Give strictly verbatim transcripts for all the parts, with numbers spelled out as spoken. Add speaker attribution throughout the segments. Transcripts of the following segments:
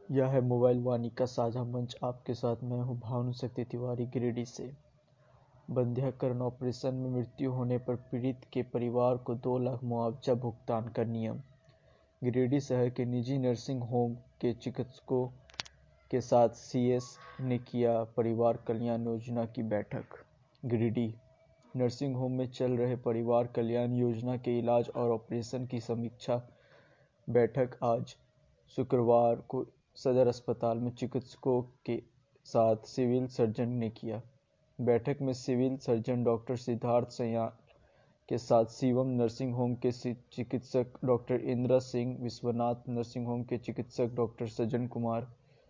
Speaker 1: यह है मोबाइल वाणी का साझा मंच। आपके साथ मैं हूं भानुशक्ति तिवारी गिरिडीह से। बंध्याकरण ऑपरेशन में मृत्यु होने पर पीड़ित के परिवार को दो लाख मुआवजा भुगतान का नियम। गिरिडीह शहर के निजी नर्सिंग होम के चिकित्सकों के साथ सीएस ने किया परिवार कल्याण योजना की बैठक। गिरिडीह नर्सिंग होम में चल रहे परिवार कल्याण योजना के इलाज और ऑपरेशन की समीक्षा बैठक आज शुक्रवार को सदर अस्पताल में चिकित्सकों के साथ सिविल सर्जन ने किया। बैठक में civil surgeon doctor Siddharth Sayal के साथ शिवम नर्सिंग होम के चिकित्सक doctor Indira Singh, Vishwanath nursing home के चिकित्सक डॉक्टर सज्जन कुमार,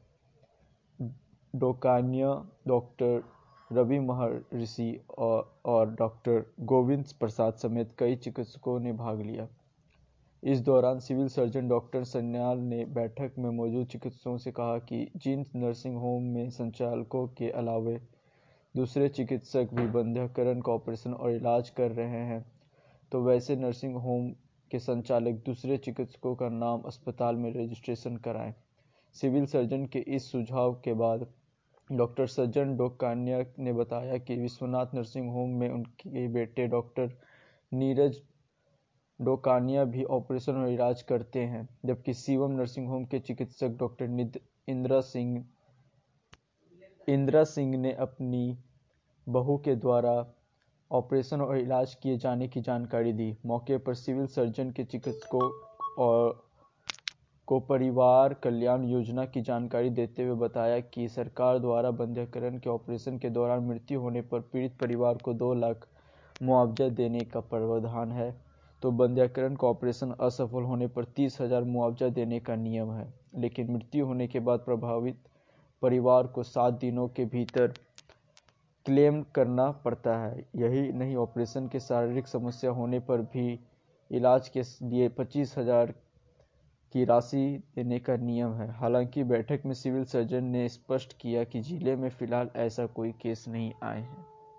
Speaker 1: डोकानिया डॉक्टर रवि महर्षि और, और डॉक्टर गोविंद प्रसाद समेत कई चिकित्सकों ने भाग लिया। इस दौरान सिविल सर्जन डॉक्टर सन्याल ने बैठक में मौजूद चिकित्सकों से कहा कि जिन नर्सिंग होम में संचालकों के अलावा दूसरे चिकित्सक भी बंध्याकरण का ऑपरेशन और इलाज कर रहे हैं, तो वैसे नर्सिंग होम के संचालक दूसरे चिकित्सकों का नाम अस्पताल में रजिस्ट्रेशन कराएं। सिविल सर्जन के इस सुझाव के बाद डॉक्टर सज्जन डोकानिया ने बताया कि विश्वनाथ नर्सिंग होम में उनके बेटे डॉक्टर नीरज डोकानिया भी ऑपरेशन और इलाज करते हैं, जबकि शिवम नर्सिंग होम के चिकित्सक डॉक्टर इंदिरा सिंह इंदिरा सिंह ने अपनी बहू के द्वारा ऑपरेशन और इलाज किए जाने की जानकारी दी। मौके पर सिविल सर्जन के चिकित्सकों और को परिवार कल्याण योजना की जानकारी देते हुए बताया कि सरकार द्वारा बंध्याकरण के ऑपरेशन के दौरान मृत्यु होने पर पीड़ित परिवार को दो लाख मुआवजा देने का प्रावधान है, तो बंध्याकरण का ऑपरेशन असफल होने पर तीस हजार मुआवजा देने का नियम है। लेकिन मृत्यु होने के बाद प्रभावित परिवार को सात दिनों के भीतर क्लेम करना पड़ता है। यही नहीं, ऑपरेशन के शारीरिक समस्या होने पर भी इलाज के लिए पच्चीस हजार की राशि देने का नियम है। हालांकि बैठक में सिविल सर्जन ने स्पष्ट किया कि जिले में फिलहाल ऐसा कोई केस नहीं आए हैं।